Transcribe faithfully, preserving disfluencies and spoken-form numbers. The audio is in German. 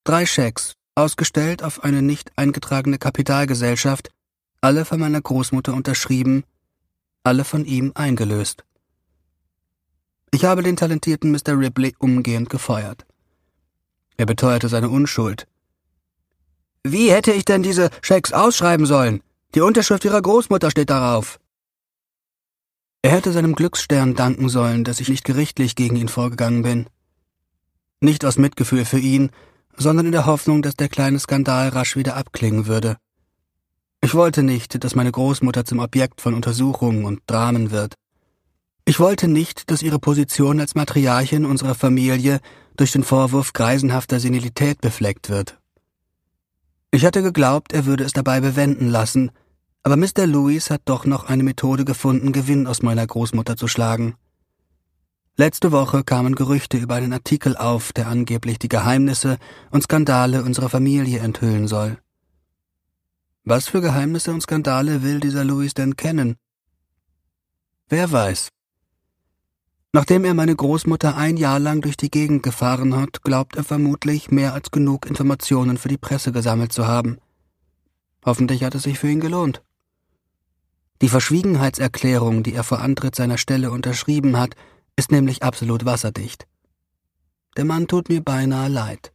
Drei Schecks, ausgestellt auf eine nicht eingetragene Kapitalgesellschaft, alle von meiner Großmutter unterschrieben, alle von ihm eingelöst. Ich habe den talentierten Mister Ripley umgehend gefeuert. Er beteuerte seine Unschuld. »Wie hätte ich denn diese Schecks ausschreiben sollen? Die Unterschrift Ihrer Großmutter steht darauf.« Er hätte seinem Glücksstern danken sollen, dass ich nicht gerichtlich gegen ihn vorgegangen bin. Nicht aus Mitgefühl für ihn, sondern in der Hoffnung, dass der kleine Skandal rasch wieder abklingen würde. Ich wollte nicht, dass meine Großmutter zum Objekt von Untersuchungen und Dramen wird. Ich wollte nicht, dass ihre Position als Matriarchin unserer Familie durch den Vorwurf greisenhafter Senilität befleckt wird. Ich hatte geglaubt, er würde es dabei bewenden lassen, aber Mister Lewis hat doch noch eine Methode gefunden, Gewinn aus meiner Großmutter zu schlagen. Letzte Woche kamen Gerüchte über einen Artikel auf, der angeblich die Geheimnisse und Skandale unserer Familie enthüllen soll. Was für Geheimnisse und Skandale will dieser Lewis denn kennen? Wer weiß. Nachdem er meine Großmutter ein Jahr lang durch die Gegend gefahren hat, glaubt er vermutlich, mehr als genug Informationen für die Presse gesammelt zu haben. Hoffentlich hat es sich für ihn gelohnt. Die Verschwiegenheitserklärung, die er vor Antritt seiner Stelle unterschrieben hat, ist nämlich absolut wasserdicht. Der Mann tut mir beinahe leid.